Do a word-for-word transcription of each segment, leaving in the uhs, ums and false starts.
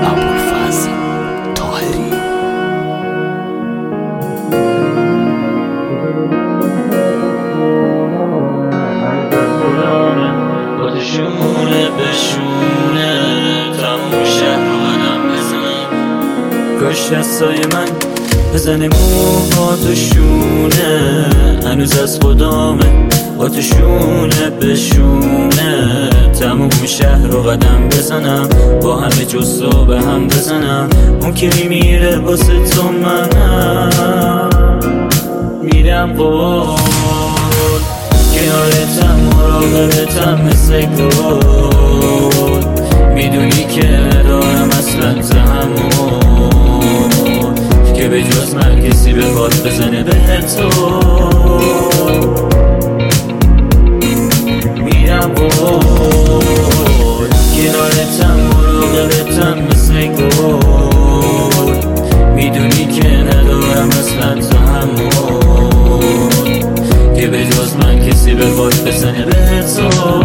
ابوالفضل طاهری. شونه به شونه تموم شهر رو قدم بزنم، کاش دستای من بزنه موهاتو شونه، هنوز از خدامه با تو شونه به شونه تموم شهر رو قدم بزنم، با همه جز تو به هم بزنم. اون که میمیره واسه تو منم میرم بود، کنارتم مراقبتم مثل گل، میدونی که ندارم اصلا تحمل که به جز من کسی بخواد بزنه به تو. میرم بود، کنارتم مراقبتم مثل گل، میدونی که ندارم اصلا تحمل که به جز من کسی بخواد بزنه به تو.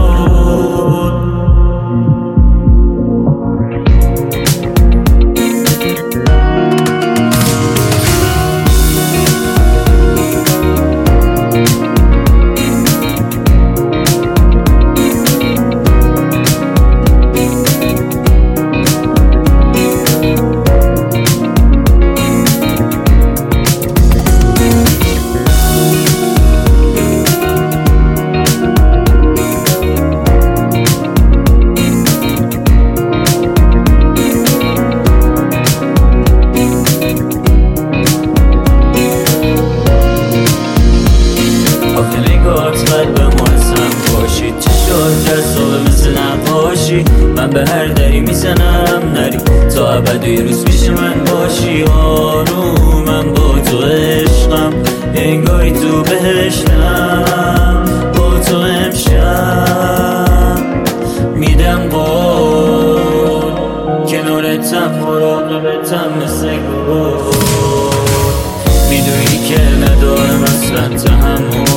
باید به محسن باشی، چه شد در صبح مثل نباشی، من به هر دری میزنم نری تا ابد یه روز پیش من باشی. آرومم با تو عشقم، انگاری تو بهشتم، با تو امشب میدم قول، کنارتم مراقبتم مثل گل، میدونی که ندارم اصلا تحمل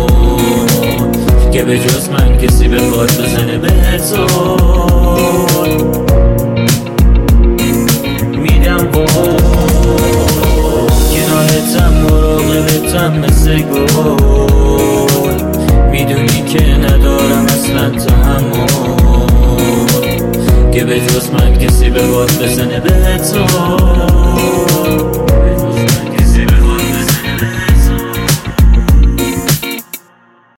که به جز من کسی بخواد بزنه به تو. میدم بود، کنارتم مراقبتم مثل گل، میدونی که ندارم اصلا تحمل که به جز من کسی بخواد بزنه به تو.